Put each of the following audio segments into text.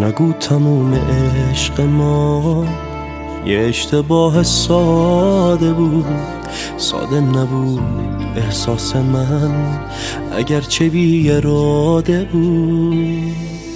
نگو تموم عشق ما یه اشتباه ساده بود، ساده نبود احساس من اگرچه بی اراده بود.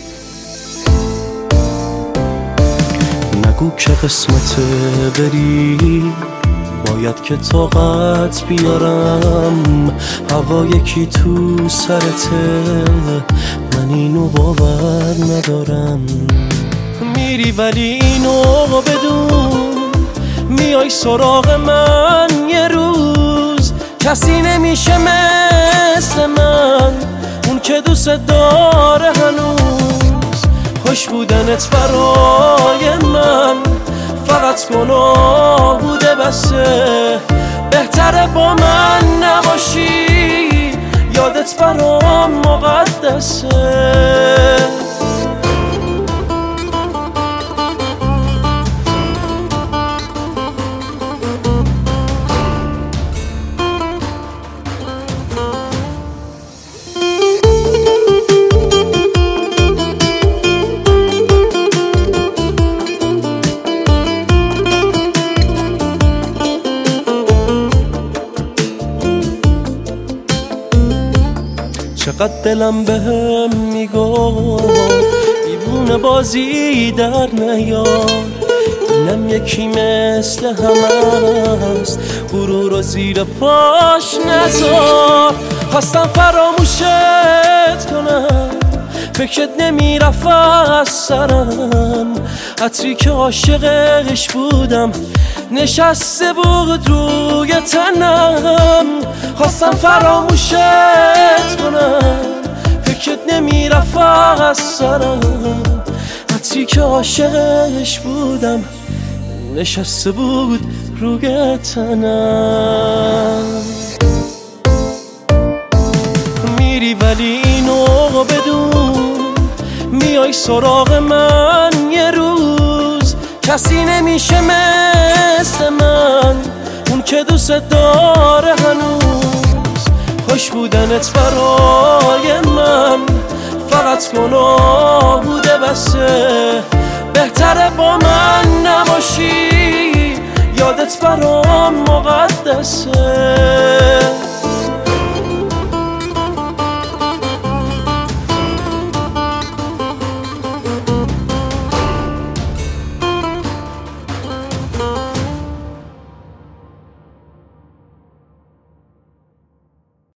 نگو که قسمت بری باید که طاقت بیارم، هوا یکی تو سرته من اینو باور ندارم. میری ولی اینو بدون میای سراغ من یه روز، کسی نمیشه مثل من اون که دوست داره هنوز. خوش بودنت برای من فقط گناه بوده بسه، بهتره با من نباشی یادت برام مقدسه. چقدر دلم بهم میگفت دیوونه بازی در نیار، اینم یکی مثل همه است غرور رو زیر پاش نذار. خواستم فراموشت کنم فکرت نمیرفت از سرم، عطری که عاشقش بودم نشسته بود روی تنم. خواستم فراموشت کنم فکرت نمیرفت از سرم، عطری که عاشقش بودم نشسته بود روی تنم. میری ولی اینو بدون میای سراغ من یه روز، کسی نمیشه مثل من اون که دوست داره هنوز. خوش بودنت برای من فقط گناه بوده بسه، بهتره با من نباشی یادت برام مقدسه.